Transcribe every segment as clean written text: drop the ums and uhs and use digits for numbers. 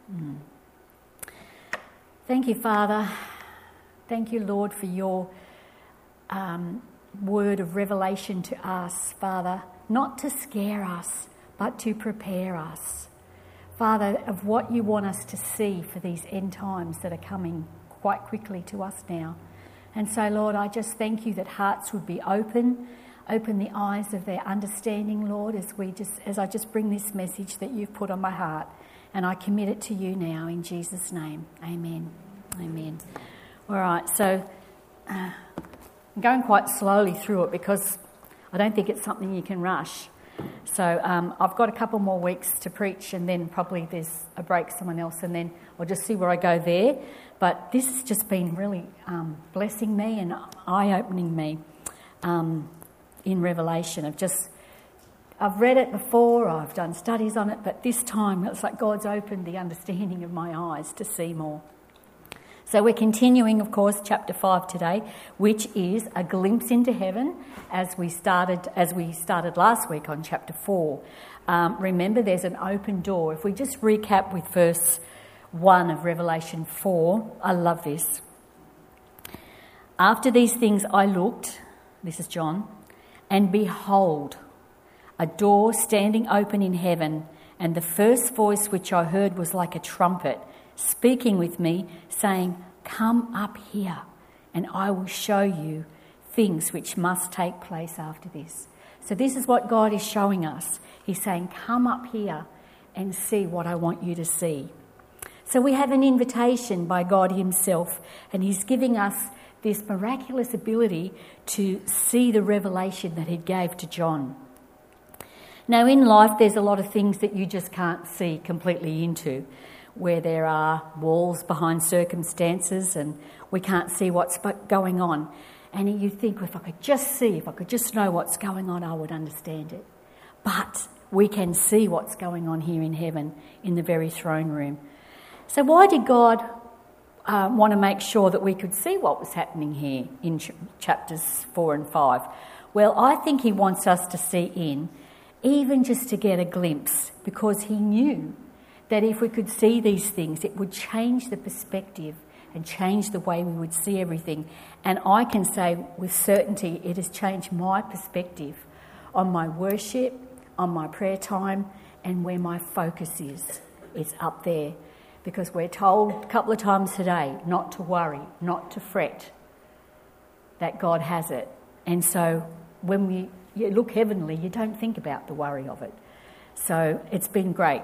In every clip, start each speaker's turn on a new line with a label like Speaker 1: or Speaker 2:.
Speaker 1: Thank you, Father. Thank you, Lord, for your word of revelation to us, Father, not to scare us, but to prepare us, Father, of what you want us to see for these end times that are coming quite quickly to us now. And so, Lord, I just thank you that hearts would be open the eyes of their understanding, Lord, as I just bring this message that you've put on my heart, and I commit it to you now in Jesus' name. Amen. Amen. All right, so I'm going quite slowly through it because I don't think it's something you can rush. So I've got a couple more weeks to preach, and then probably there's a break, someone else, and then I'll just see where I go there. But this has just been really blessing me and eye-opening me in Revelation. I've read it before, I've done studies on it, but this time it's like God's opened the understanding of my eyes to see more. So we're continuing, of course, chapter 5 today, which is a glimpse into heaven as we started last week on chapter 4. Remember, there's an open door. If we just recap with verse 1 of Revelation 4, I love this. After these things I looked, this is John, and behold, a door standing open in heaven, and the first voice which I heard was like a trumpet, speaking with me, saying, "Come up here, and I will show you things which must take place after this." So this is what God is showing us. He's saying, come up here and see what I want you to see. So we have an invitation by God himself, and he's giving us this miraculous ability to see the revelation that he gave to John. Now in life there's a lot of things that you just can't see completely into, where there are walls behind circumstances and we can't see what's going on. And you think, if I could just know what's going on, I would understand it. But we can see what's going on here in heaven in the very throne room. So why did God want to make sure that we could see what was happening here in chapters 4 and 5? Well, I think he wants us to see in, even just to get a glimpse, because he knew that if we could see these things, it would change the perspective and change the way we would see everything. And I can say with certainty it has changed my perspective on my worship, on my prayer time, and where my focus is. It's up there. Because we're told a couple of times today not to worry, not to fret, that God has it. And so when you look heavenly, you don't think about the worry of it. So it's been great.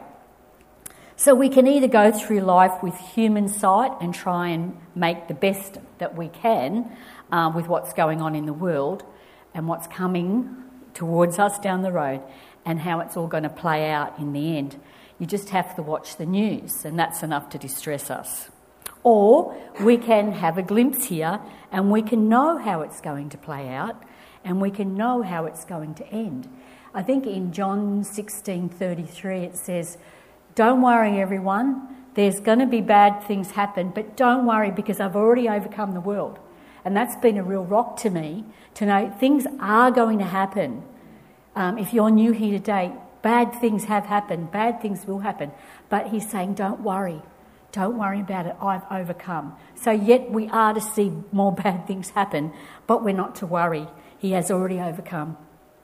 Speaker 1: So we can either go through life with human sight and try and make the best that we can with what's going on in the world and what's coming towards us down the road and how it's all going to play out in the end. You just have to watch the news, and that's enough to distress us. Or we can have a glimpse here and we can know how it's going to play out and we can know how it's going to end. I think in John 16:33 it says, "Don't worry, everyone. There's going to be bad things happen, but don't worry because I've already overcome the world." And that's been a real rock to me to know things are going to happen. If you're new here today, bad things have happened, bad things will happen. But he's saying, don't worry. Don't worry about it. I've overcome. So yet we are to see more bad things happen, but we're not to worry. He has already overcome.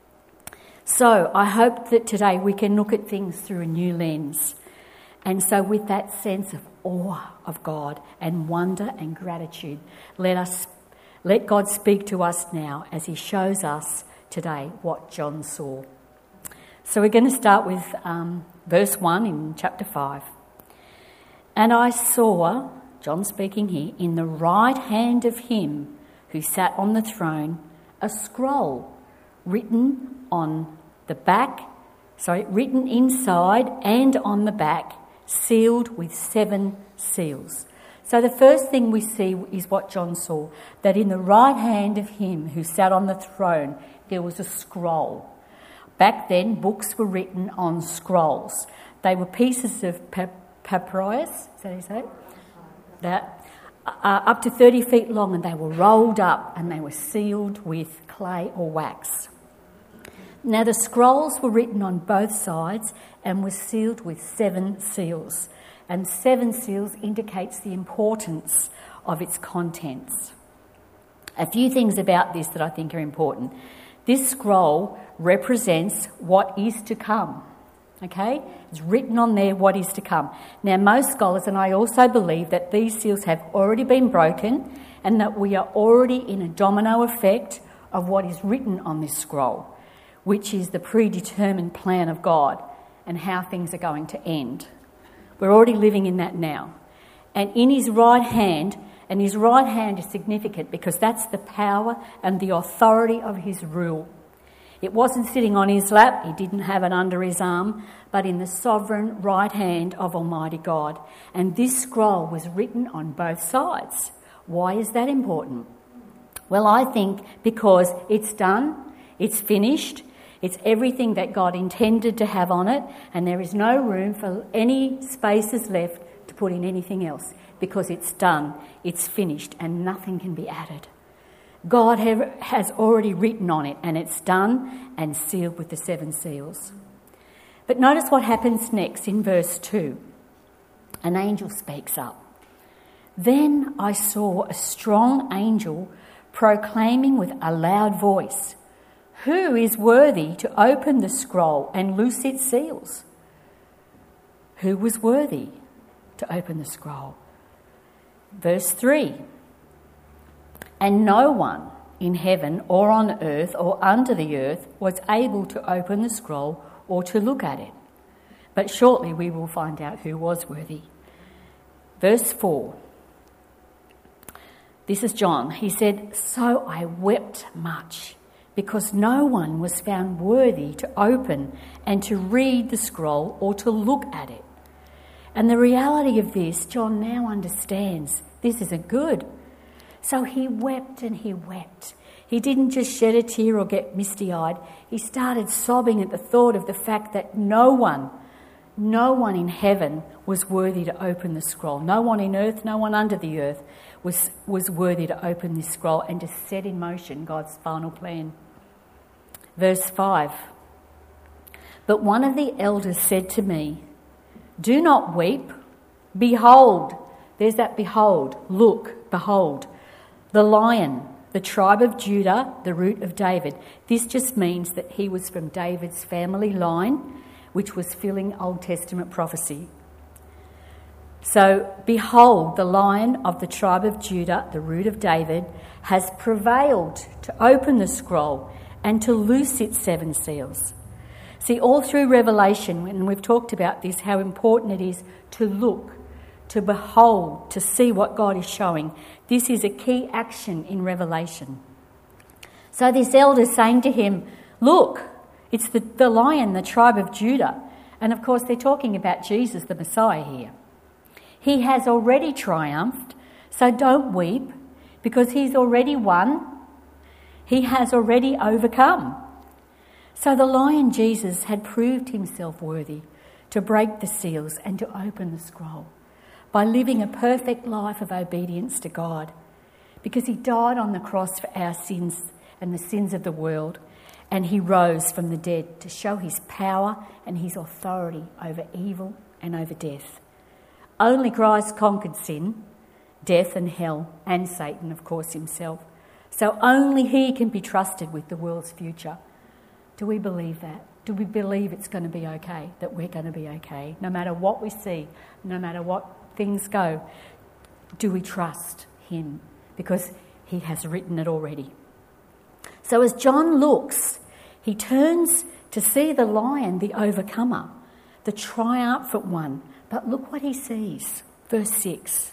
Speaker 1: So I hope that today we can look at things through a new lens. And so with that sense of awe of God and wonder and gratitude, let God speak to us now as he shows us today what John saw. So we're going to start with verse 1 in chapter 5. "And I saw," John speaking here, "in the right hand of him who sat on the throne, a scroll written written inside and on the back, sealed with 7 seals." So the first thing we see is what John saw, that in the right hand of him who sat on the throne, there was a scroll. Back then, books were written on scrolls. They were pieces of papyrus, is that how you say it? That, up to 30 feet long, and they were rolled up and they were sealed with clay or wax. Now the scrolls were written on both sides and were sealed with 7 seals. and 7 seals indicates the importance of its contents. A few things about this that I think are important. This scroll represents what is to come. Okay? It's written on there what is to come. Now, most scholars, and I also believe that these seals have already been broken and that we are already in a domino effect of what is written on this scroll, which is the predetermined plan of God and how things are going to end. We're already living in that now. And in his right hand, and his right hand is significant because that's the power and the authority of his rule. It wasn't sitting on his lap, he didn't have it under his arm, but in the sovereign right hand of Almighty God. And this scroll was written on both sides. Why is that important? Well, I think because it's done, it's finished, it's everything that God intended to have on it, and there is no room for any spaces left to put in anything else because it's done, it's finished, and nothing can be added. God has already written on it, and it's done and sealed with the 7 seals. But notice what happens next in verse 2. An angel speaks up. Then I saw a strong angel proclaiming with a loud voice, "Who is worthy to open the scroll and loose its seals?" Who was worthy to open the scroll? Verse 3. And no one in heaven or on earth or under the earth was able to open the scroll or to look at it. But shortly we will find out who was worthy. Verse 4. This is John. He said, "So I wept much because no one was found worthy to open and to read the scroll or to look at it." And the reality of this, John now understands this isn't good. So he wept and he wept. He didn't just shed a tear or get misty-eyed. He started sobbing at the thought of the fact that no one in heaven was worthy to open the scroll. No one in earth, no one under the earth was worthy to open this scroll and to set in motion God's final plan. Verse 5. But one of the elders said to me, "Do not weep. Behold," there's that behold, look, behold, "the Lion, the tribe of Judah, the root of David." This just means that he was from David's family line, which was filling Old Testament prophecy. So, behold, the Lion of the tribe of Judah, the root of David, has prevailed to open the scroll and to loose its 7 seals. See, all through Revelation, when we've talked about this, how important it is to look, to behold, to see what God is showing. This is a key action in Revelation. So this elder is saying to him, "Look, it's the Lion, the tribe of Judah." And of course they're talking about Jesus, the Messiah here. He has already triumphed, so don't weep, because he's already won. He has already overcome. So the Lion Jesus had proved himself worthy to break the seals and to open the scroll by living a perfect life of obedience to God, because he died on the cross for our sins and the sins of the world, and he rose from the dead to show his power and his authority over evil and over death. Only Christ conquered sin, death and hell, and Satan, of course, himself. So only he can be trusted with the world's future. Do we believe that? Do we believe it's going to be okay, that we're going to be okay? No matter what we see, no matter what things go, do we trust him? Because he has written it already. So as John looks, he turns to see the Lion, the overcomer, the triumphant one. But look what he sees. Verse 6.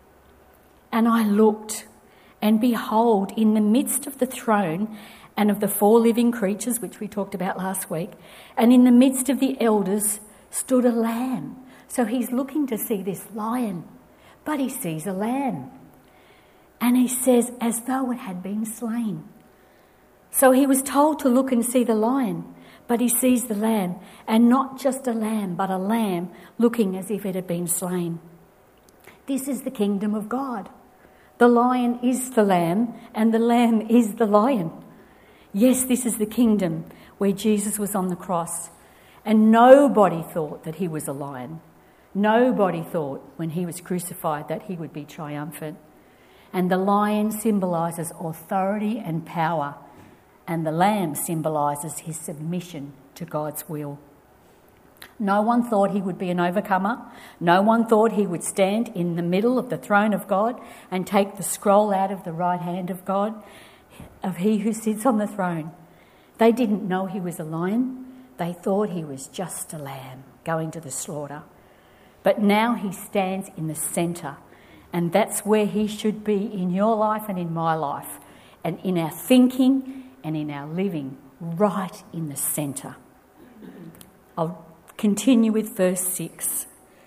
Speaker 1: And I looked, and behold, in the midst of the throne and of the 4 living creatures, which we talked about last week, and in the midst of the elders stood a lamb. So he's looking to see this lion, but he sees a lamb. And he says, as though it had been slain. So he was told to look and see the lion, but he sees the lamb, and not just a lamb, but a lamb looking as if it had been slain. This is the kingdom of God. The lion is the lamb, and the lamb is the lion. Yes, this is the kingdom where Jesus was on the cross, and nobody thought that he was a lion. Nobody thought when he was crucified that he would be triumphant. And the lion symbolises authority and power, and the lamb symbolises his submission to God's will. No one thought he would be an overcomer. No one thought he would stand in the middle of the throne of God and take the scroll out of the right hand of God, of he who sits on the throne. They didn't know he was a lion. They thought he was just a lamb going to the slaughter. But now he stands in the centre, and that's where he should be in your life and in my life, and in our thinking and in our living, right in the centre. I'll continue with verse 6.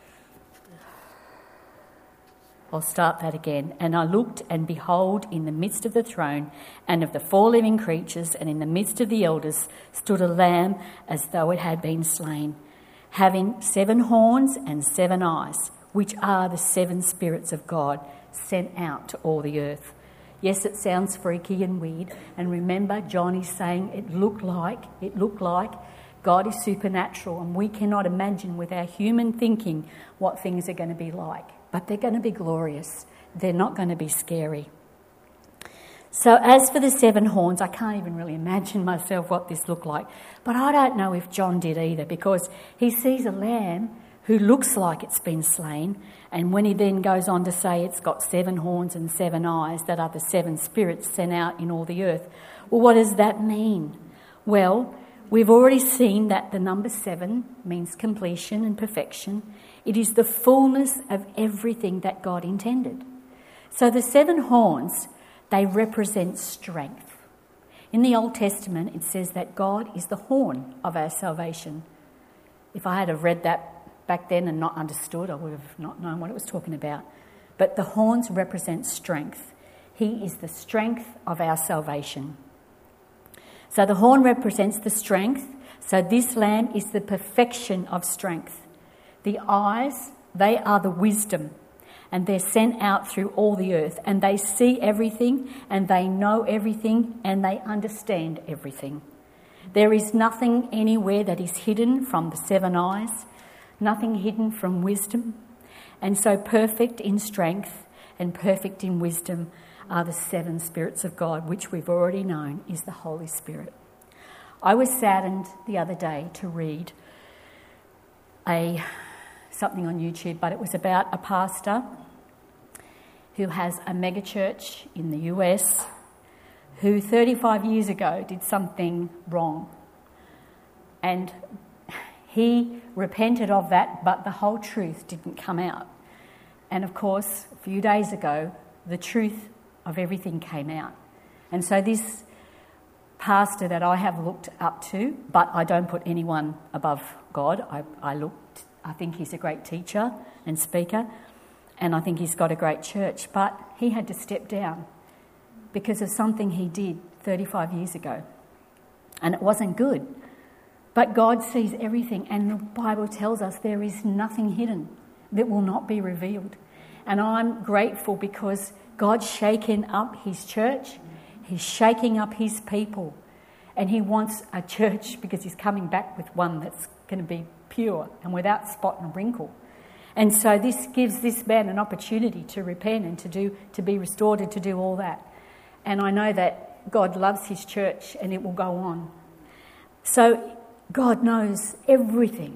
Speaker 1: I'll start that again. And I looked, and behold, in the midst of the throne and of the 4 living creatures and in the midst of the elders stood a lamb as though it had been slain, having 7 horns and 7 eyes, which are the 7 spirits of God sent out to all the earth. Yes, it sounds freaky and weird. And remember, John is saying it looked like. God is supernatural, and we cannot imagine with our human thinking what things are going to be like. But they're going to be glorious. They're not going to be scary. So as for the 7 horns, I can't even really imagine myself what this looked like. But I don't know if John did either, because he sees a lamb who looks like it's been slain, and when he then goes on to say it's got 7 horns and 7 eyes, that are the 7 spirits sent out in all the earth. Well, what does that mean? Well, we've already seen that the number 7 means completion and perfection. It is the fullness of everything that God intended. So the 7 horns, they represent strength. In the Old Testament, it says that God is the horn of our salvation. If I had have read that back then and not understood, I would have not known what it was talking about. But the horns represent strength. He is the strength of our salvation. So the horn represents the strength. So this lamb is the perfection of strength. The eyes, they are the wisdom, and they're sent out through all the earth, and they see everything, and they know everything, and they understand everything. There is nothing anywhere that is hidden from the 7 eyes, nothing hidden from wisdom. And so perfect in strength and perfect in wisdom are the 7 spirits of God, which we've already known is the Holy Spirit. I was saddened the other day to read something on YouTube, but it was about a pastor who has a mega church in the US who 35 years ago did something wrong. And he repented of that, but the whole truth didn't come out. And of course, a few days ago, the truth of everything came out. And so this pastor that I have looked up to, but I don't put anyone above God. I think he's a great teacher and speaker, and I think he's got a great church, but he had to step down because of something he did 35 years ago. And it wasn't good. But God sees everything, and the Bible tells us there is nothing hidden that will not be revealed. And I'm grateful because God's shaken up his church, he's shaking up his people, and he wants a church because he's coming back with one that's going to be pure and without spot and wrinkle. And so this gives this man an opportunity to repent and to be restored and to do all that. And I know that God loves his church and it will go on. So God knows everything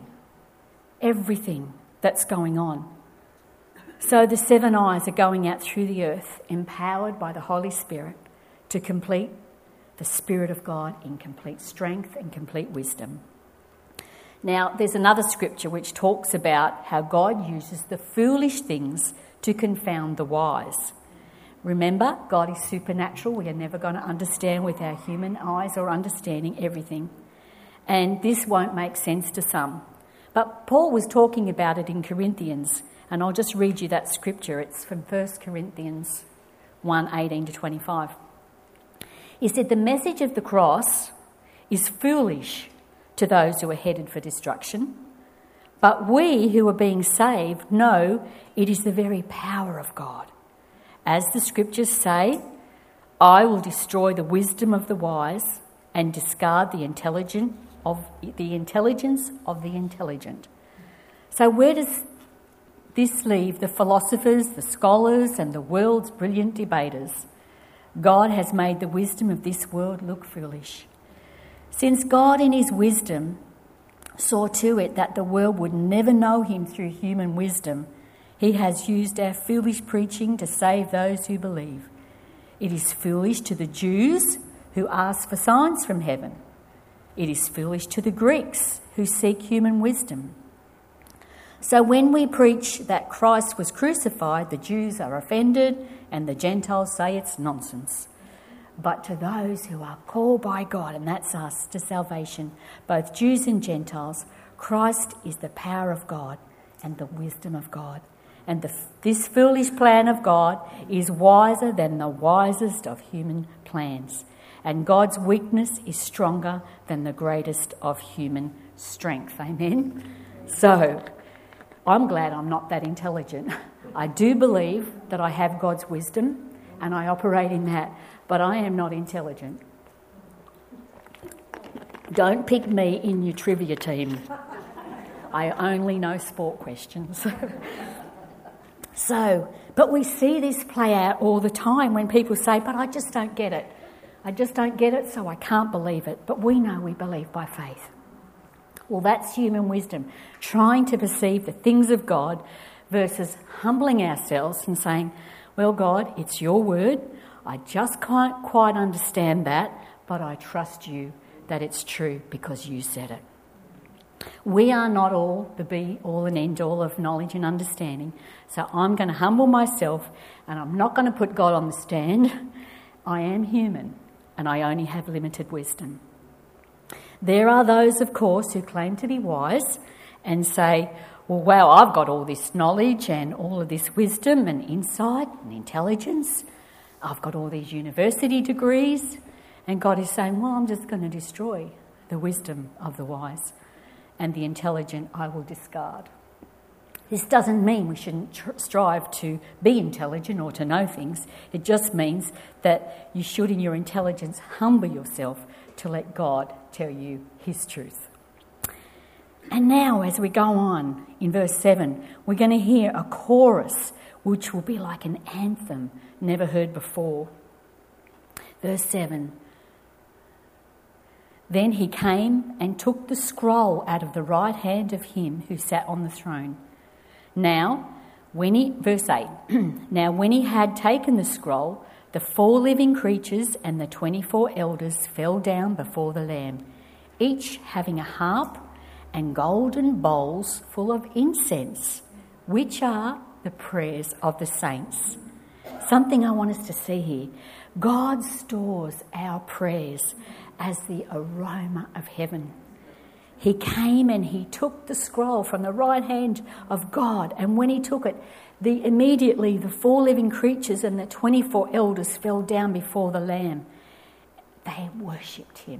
Speaker 1: that's going on. So the 7 eyes are going out through the earth, empowered by the Holy Spirit to complete the Spirit of God in complete strength and complete wisdom. Now, there's another scripture which talks about how God uses the foolish things to confound the wise. Remember, God is supernatural. We are never going to understand with our human eyes or understanding everything. And this won't make sense to some. But Paul was talking about it in Corinthians, and I'll just read you that scripture. It's from 1 Corinthians 1:18 to 25. He said, "The message of the cross is foolish to those who are headed for destruction, but we who are being saved know it is the very power of God. As the scriptures say, I will destroy the wisdom of the wise and discard the intelligence of the intelligent." So where does This leave the philosophers, the scholars, and the world's brilliant debaters. God has made the wisdom of this world look foolish. Since God in his wisdom saw to it that the world would never know him through human wisdom, he has used our foolish preaching to save those who believe. It is foolish to the Jews who ask for signs from heaven. It is foolish to the Greeks who seek human wisdom. So when we preach that Christ was crucified, the Jews are offended and the Gentiles say it's nonsense. But to those who are called by God, and that's us, to salvation, both Jews and Gentiles, Christ is the power of God and the wisdom of God. And this foolish plan of God is wiser than the wisest of human plans. And God's weakness is stronger than the greatest of human strength. Amen? So, I'm glad I'm not that intelligent. I do believe that I have God's wisdom and I operate in that, but I am not intelligent. Don't pick me in your trivia team. I only know sport questions. But we see this play out all the time when people say, but I just don't get it. I just don't get it, so I can't believe it. But we know we believe by faith. Well, that's human wisdom, trying to perceive the things of God versus humbling ourselves and saying, well, God, it's your word. I just can't quite understand that, but I trust you that it's true because you said it. We are not all the be-all and end-all of knowledge and understanding, so I'm going to humble myself and I'm not going to put God on the stand. I am human and I only have limited wisdom. There are those, of course, who claim to be wise and say, well, wow, I've got all this knowledge and all of this wisdom and insight and intelligence. I've got all these university degrees. And God is saying, well, I'm just going to destroy the wisdom of the wise, and the intelligent I will discard. This doesn't mean we shouldn't strive to be intelligent or to know things. It just means that you should, in your intelligence, humble yourself to let God tell you his truth. And now, as we go on in verse 7, we're going to hear a chorus which will be like an anthem never heard before. Verse 7, then he came and took the scroll out of the right hand of him who sat on the throne. Verse 8, now when he had taken the scroll, the 4 living creatures and the 24 elders fell down before the Lamb, each having a harp and golden bowls full of incense, which are the prayers of the saints. Something I want us to see here. God stores our prayers as the aroma of heaven. He came and he took the scroll from the right hand of God, and when he took it, immediately the 4 living creatures and the 24 elders fell down before the Lamb. They worshipped him.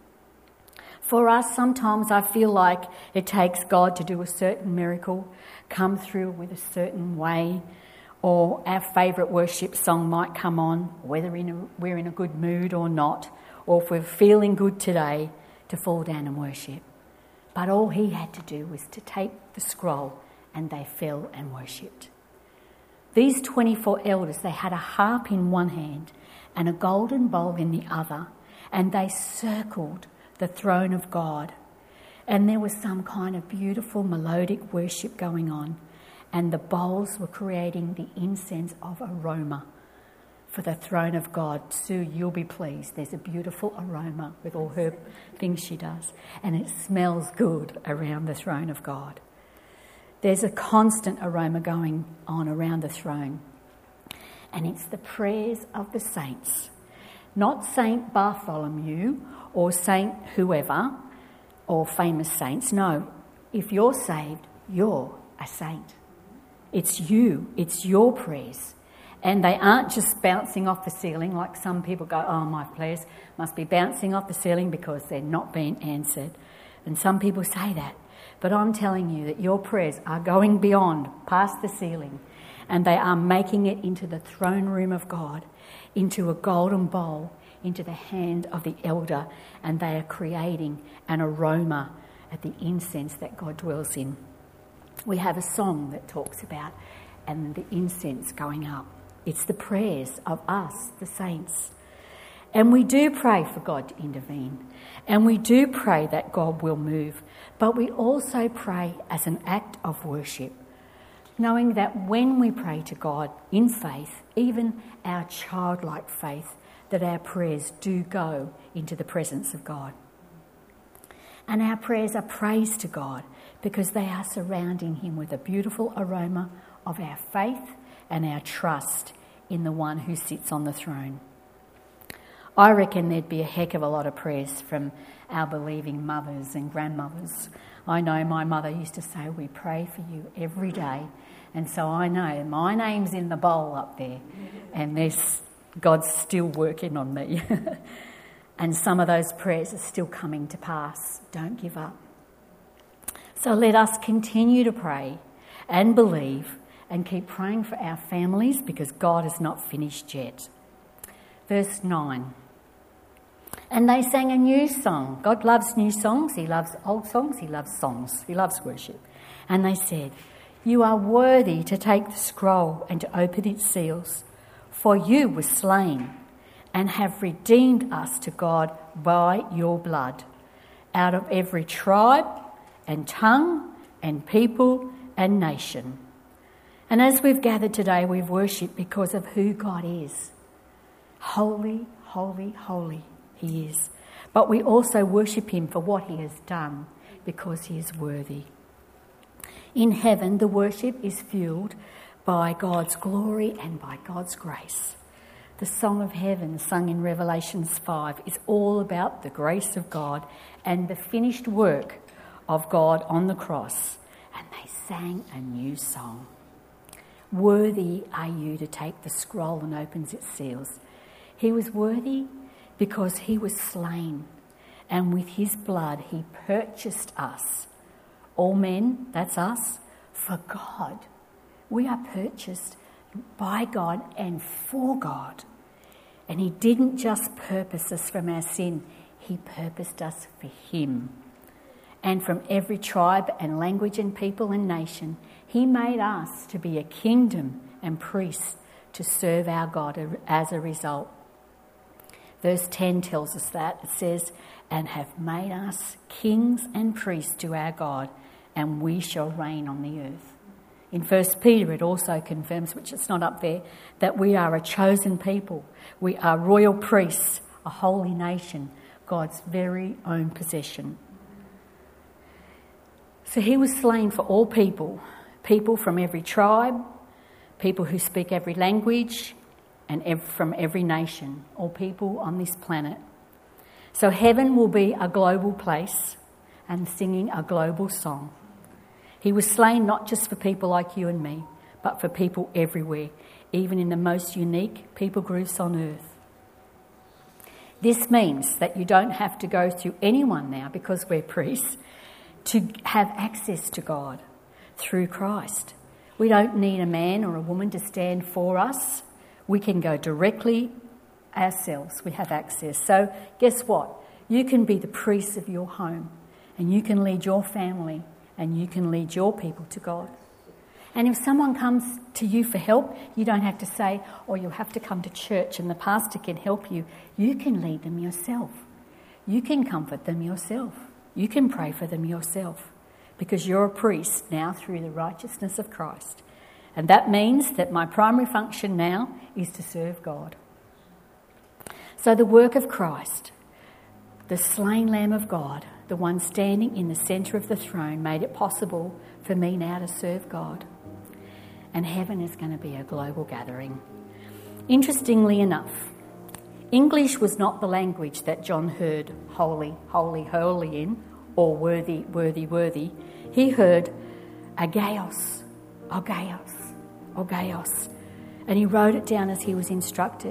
Speaker 1: For us, sometimes I feel like it takes God to do a certain miracle, come through with a certain way, or our favourite worship song might come on, whether we're in a good mood or not, or if we're feeling good today, to fall down and worship. But all he had to do was to take the scroll, and they fell and worshipped. These 24 elders, they had a harp in one hand and a golden bowl in the other, and they circled the throne of God. And there was some kind of beautiful melodic worship going on, and the bowls were creating the incense of aroma for the throne of God. Sue, you'll be pleased. There's a beautiful aroma with all her things she does, and it smells good around the throne of God. There's a constant aroma going on around the throne, and it's the prayers of the saints. Not Saint Bartholomew or Saint whoever or famous saints. No, if you're saved, you're a saint. It's you, it's your prayers. And they aren't just bouncing off the ceiling like some people go, oh, my prayers must be bouncing off the ceiling because they're not being answered. And some people say that. But I'm telling you that your prayers are going beyond, past the ceiling, and they are making it into the throne room of God, into a golden bowl, into the hand of the elder, and they are creating an aroma at the incense that God dwells in. we have a song that talks about and the incense going up. It's the prayers of us, the saints. And we do pray for God to intervene. And we do pray that God will move. But we also pray as an act of worship, knowing that when we pray to God in faith, even our childlike faith, that our prayers do go into the presence of God. And our prayers are praise to God because they are surrounding him with a beautiful aroma of our faith and our trust in the one who sits on the throne. I reckon there'd be a heck of a lot of prayers from our believing mothers and grandmothers. I know my mother used to say, we pray for you every day. And so I know my name's in the bowl up there and God's still working on me. And some of those prayers are still coming to pass. Don't give up. So let us continue to pray and believe and keep praying for our families because God is not finished yet. Verse 9. And they sang a new song. God loves new songs. He loves old songs. He loves songs. He loves worship. And they said, you are worthy to take the scroll and to open its seals, for you were slain and have redeemed us to God by your blood, out of every tribe and tongue and people and nation. And as we've gathered today, we've worshipped because of who God is. Holy, holy, holy he is. But we also worship him for what he has done because he is worthy. In heaven, the worship is fueled by God's glory and by God's grace. The Song of Heaven, sung in Revelations 5, is all about the grace of God and the finished work of God on the cross. And they sang a new song. Worthy are you to take the scroll and opens its seals. He was worthy because he was slain, and with his blood he purchased us. All men, that's us, for God. We are purchased by God and for God. And he didn't just purpose us from our sin, he purposed us for him. And from every tribe and language and people and nation, he made us to be a kingdom and priests to serve our God as a result. Verse 10 tells us that. It says, and have made us kings and priests to our God, and we shall reign on the earth. In 1 Peter it also confirms, which it's not up there, that we are a chosen people. We are royal priests, a holy nation, God's very own possession. So he was slain for all people, people from every tribe, people who speak every language, and from every nation, all people on this planet. So heaven will be a global place and singing a global song. He was slain not just for people like you and me, but for people everywhere, even in the most unique people groups on earth. This means that you don't have to go through anyone now, because we're priests, to have access to God through Christ. We don't need a man or a woman to stand for us. We can go directly ourselves. We have access. So guess what? You can be the priest of your home, and you can lead your family, and you can lead your people to God. And if someone comes to you for help, you don't have to say, or you'll have to come to church and the pastor can help you. You can lead them yourself. You can comfort them yourself. You can pray for them yourself, because you're a priest now through the righteousness of Christ. And that means that my primary function now is to serve God. So the work of Christ, the slain Lamb of God, the one standing in the centre of the throne, made it possible for me now to serve God. And heaven is going to be a global gathering. Interestingly enough, English was not the language that John heard holy, holy, holy in, or worthy, worthy, worthy. He heard agaios, agaios, agaios. And he wrote it down as he was instructed.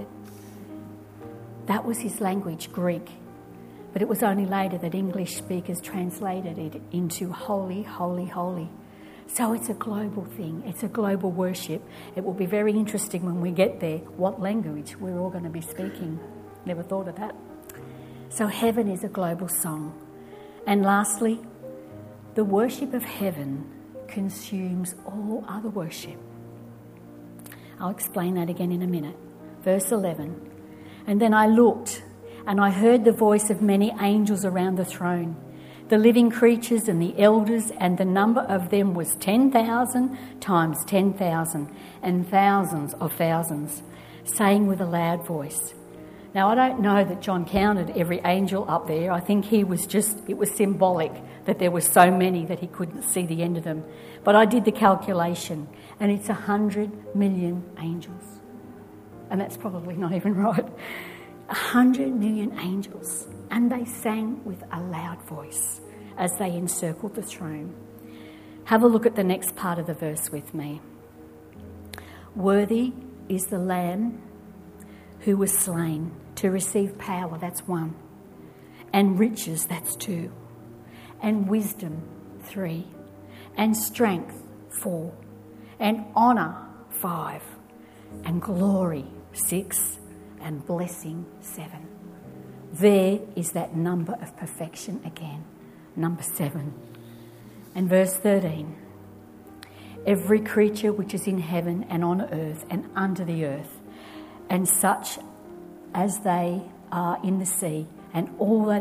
Speaker 1: That was his language, Greek. But it was only later that English speakers translated it into holy, holy, holy. So it's a global thing. It's a global worship. It will be very interesting when we get there what language we're all going to be speaking. Never thought of that. So heaven is a global song. And lastly, the worship of heaven consumes all other worship. I'll explain that again in a minute. Verse 11. And then I looked, and I heard the voice of many angels around the throne, the living creatures and the elders, and the number of them was 10,000 times 10,000, and thousands of thousands, saying with a loud voice. Now, I don't know that John counted every angel up there. I think it was symbolic that there were so many that he couldn't see the end of them. But I did the calculation, and it's 100 million angels. And that's probably not even right. 100 million angels. And they sang with a loud voice as they encircled the throne. Have a look at the next part of the verse with me. Worthy is the Lamb who was slain to receive power, that's 1. And riches, that's 2. And wisdom, 3. And strength, 4. And honour, 5. And glory, 6. And blessing, 7. There is that number of perfection again, number 7. And verse 13. Every creature which is in heaven and on earth and under the earth, and such as they are in the sea, and all that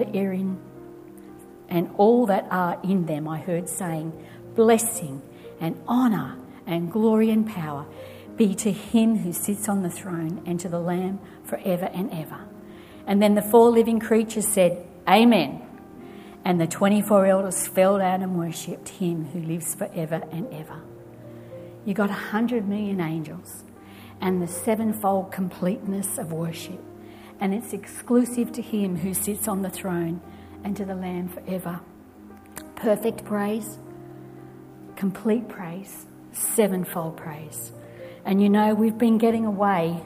Speaker 1: are in them, I heard saying, blessing and honour and glory and power be to him who sits on the throne and to the Lamb forever and ever. And then the 4 living creatures said, Amen. And the 24 elders fell down and worshipped him who lives forever and ever. You got 100 million angels and the 7-fold completeness of worship. And it's exclusive to him who sits on the throne and to the Lamb forever. Perfect praise, complete praise, 7-fold praise. And you know, we've been getting in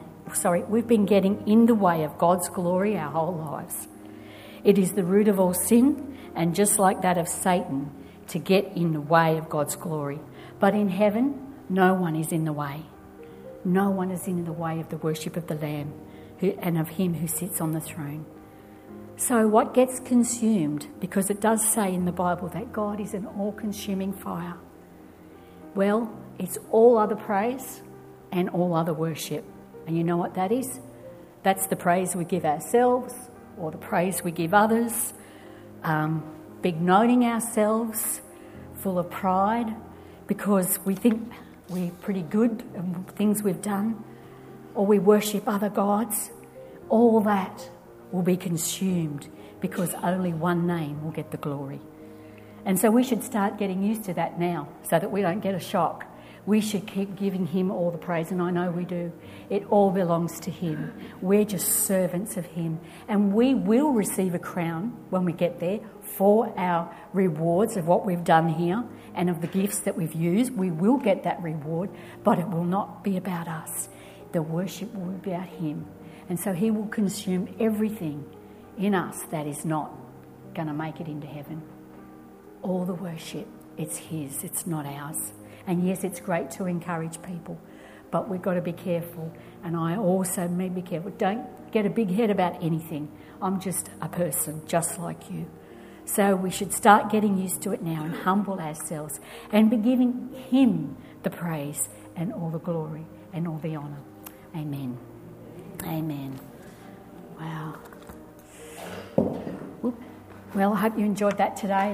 Speaker 1: the way of God's glory our whole lives. It is the root of all sin, and just like that of Satan, to get in the way of God's glory. But in heaven, no one is in the way. No one is in the way of the worship of the Lamb and of him who sits on the throne. So what gets consumed, because it does say in the Bible that God is an all-consuming fire, well, it's all other praise and all other worship. And you know what that is? That's the praise we give ourselves or the praise we give others, big-noting ourselves, full of pride, because we think we're pretty good at things we've done, or we worship other gods. All that will be consumed because only one name will get the glory. And so we should start getting used to that now so that we don't get a shock. We should keep giving him all the praise, and I know we do. It all belongs to him. We're just servants of him. And we will receive a crown when we get there for our rewards of what we've done here and of the gifts that we've used. We will get that reward, but it will not be about us. The worship will be about him. And so he will consume everything in us that is not going to make it into heaven. All the worship, it's his, it's not ours. And yes, it's great to encourage people, but we've got to be careful. And I also may be careful. Don't get a big head about anything. I'm just a person, just like you. So we should start getting used to it now and humble ourselves and be giving him the praise and all the glory and all the honour. Amen. Amen. Wow. Well, I hope you enjoyed that today.